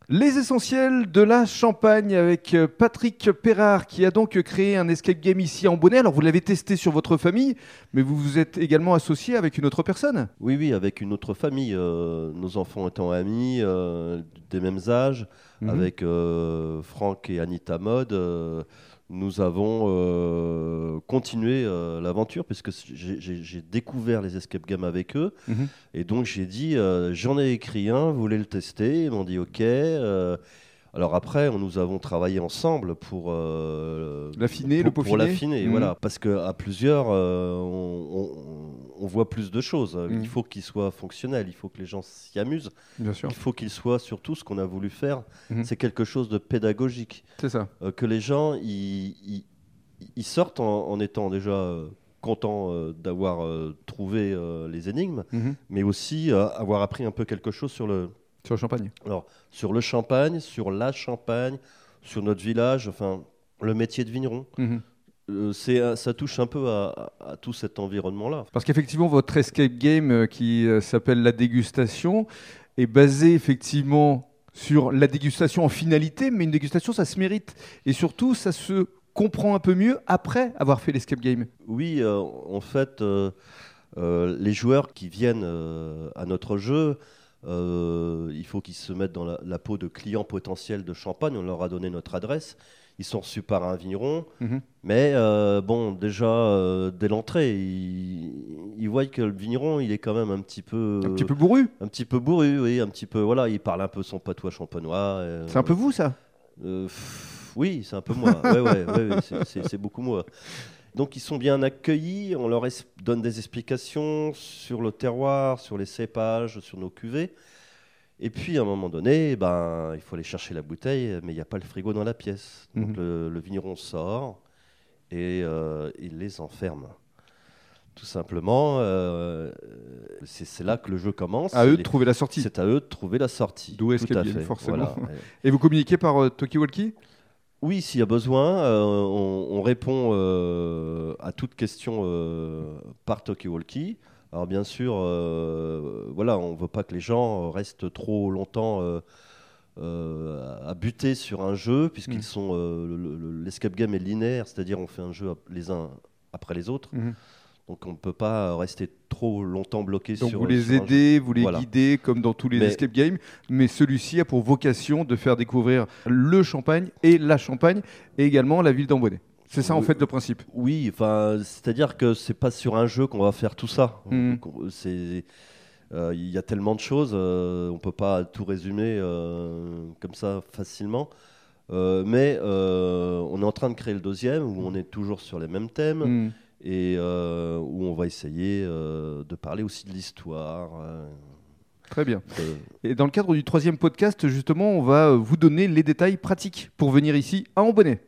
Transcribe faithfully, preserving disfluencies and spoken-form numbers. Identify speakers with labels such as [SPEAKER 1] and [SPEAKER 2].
[SPEAKER 1] Les essentiels de la Champagne avec Patrick Perrard qui a donc créé un escape game ici à Ambonnay. Alors vous l'avez testé sur votre famille, mais vous vous êtes également associé avec une autre personne.
[SPEAKER 2] Oui, oui, avec une autre famille. Euh, nos enfants étant amis, euh, des mêmes âges,
[SPEAKER 1] Mhm.
[SPEAKER 2] avec euh, Franck et Anita Mode, euh, nous avons euh, continué euh, l'aventure puisque j'ai- j'ai j'ai découvert les escape games avec eux.
[SPEAKER 1] Mhm.
[SPEAKER 2] Et donc j'ai dit, euh, j'en ai écrit un, vous voulez le tester? Ils m'ont dit OK. Euh, alors après, on- nous avons travaillé ensemble pour euh,
[SPEAKER 1] L'affiner,
[SPEAKER 2] pour,
[SPEAKER 1] le
[SPEAKER 2] pour
[SPEAKER 1] peaufiner.
[SPEAKER 2] l'affiner,
[SPEAKER 1] Mhm.
[SPEAKER 2] voilà, parce que à plusieurs, euh, on, on- on voit plus de choses.
[SPEAKER 1] Mhm.
[SPEAKER 2] Il faut qu'il soit fonctionnel, il faut que les gens s'y amusent,
[SPEAKER 1] Bien sûr.
[SPEAKER 2] il faut qu'il soit surtout ce qu'on a voulu faire,
[SPEAKER 1] Mhm.
[SPEAKER 2] c'est quelque chose de pédagogique,
[SPEAKER 1] C'est ça.
[SPEAKER 2] euh, que les gens ils, ils- ils sortent en, en étant déjà euh, contents euh, d'avoir euh, trouvé euh, les énigmes,
[SPEAKER 1] Mhm.
[SPEAKER 2] mais aussi euh, avoir appris un peu quelque chose sur le,
[SPEAKER 1] Sur le champagne.
[SPEAKER 2] alors, sur le Champagne, sur la Champagne, sur notre village, enfin, le métier de vigneron.
[SPEAKER 1] Mhm.
[SPEAKER 2] Euh, c'est, euh, ça touche un peu à, à- à tout cet environnement-là.
[SPEAKER 1] Parce qu'effectivement, votre escape game euh, qui euh, s'appelle La Dégustation est basé effectivement sur la dégustation en finalité, mais une dégustation, ça se mérite. Et surtout, ça se comprend un peu mieux après avoir fait l'escape game.
[SPEAKER 2] Oui, euh, en fait, euh, euh, les joueurs qui viennent euh, à notre jeu, euh, il faut qu'ils se mettent dans la, la peau de clients potentiels de Champagne. On leur a donné notre adresse. Ils sont reçus par un vigneron.
[SPEAKER 1] Mhm.
[SPEAKER 2] Mais euh, bon, déjà, euh, dès l'entrée, ils, ils voient que le vigneron, il est quand même un petit peu...
[SPEAKER 1] Un petit peu bourru.
[SPEAKER 2] Un petit peu bourru, oui, un petit peu. Voilà, il parle un peu son patois champenois. euh,
[SPEAKER 1] C'est un peu vous, ça.
[SPEAKER 2] euh, pff, oui, c'est un peu moi. Ouais, ouais, ouais, ouais, c'est- c'est c'est beaucoup moi. Donc ils sont bien accueillis. On leur es- donne des explications sur le terroir, sur les cépages, sur nos cuvées. Et puis à un moment donné, ben, il faut aller chercher la bouteille, mais il n'y a pas le frigo dans la pièce. Donc
[SPEAKER 1] Mhm.
[SPEAKER 2] le, le vigneron sort et euh, il les enferme. Tout simplement, euh, c'est c'est là que le jeu commence.
[SPEAKER 1] À eux de
[SPEAKER 2] Les-
[SPEAKER 1] trouver la sortie.
[SPEAKER 2] C'est à eux de trouver la sortie.
[SPEAKER 1] D'où
[SPEAKER 2] Tout
[SPEAKER 1] escape
[SPEAKER 2] à
[SPEAKER 1] game,
[SPEAKER 2] fait.
[SPEAKER 1] forcément.
[SPEAKER 2] Voilà.
[SPEAKER 1] Et vous communiquez par euh, talkie-walkie.
[SPEAKER 2] Oui, s'il y a besoin, euh, on, on répond euh, à toute question euh, par talkie-walkie. Alors bien sûr, euh, voilà, on ne veut pas que les gens restent trop longtemps euh, euh, à buter sur un jeu, puisqu'ils
[SPEAKER 1] Mm.
[SPEAKER 2] sont euh, le- le- l'escape game est linéaire, c'est-à-dire on fait un jeu ap- les uns après les autres.
[SPEAKER 1] Mhm.
[SPEAKER 2] Donc on ne peut pas rester trop longtemps bloqué
[SPEAKER 1] Donc
[SPEAKER 2] sur
[SPEAKER 1] vous les
[SPEAKER 2] sur un jeu.
[SPEAKER 1] aidez, vous les
[SPEAKER 2] Voilà.
[SPEAKER 1] guidez comme dans tous les
[SPEAKER 2] Mais-
[SPEAKER 1] escape games, mais celui-ci a pour vocation de faire découvrir le Champagne et la Champagne et également la ville d'Ambonnay. C'est ça en
[SPEAKER 2] Oui.
[SPEAKER 1] fait le principe.
[SPEAKER 2] Oui, enfin, c'est-à-dire que c'est pas sur un jeu qu'on va faire tout ça.
[SPEAKER 1] Mhm.
[SPEAKER 2] Donc, on- c'est, euh, il y a tellement de choses, euh, on peut pas tout résumer euh, comme ça facilement. Euh, mais euh, on est en train de créer le deuxième où on est toujours sur les mêmes thèmes
[SPEAKER 1] Mhm.
[SPEAKER 2] et euh, où on va essayer euh, de parler aussi de l'histoire. euh,
[SPEAKER 1] Très bien.
[SPEAKER 2] de-
[SPEAKER 1] Et dans le cadre du troisième podcast, justement, on va euh, vous donner les détails pratiques pour venir ici à Ambonnay.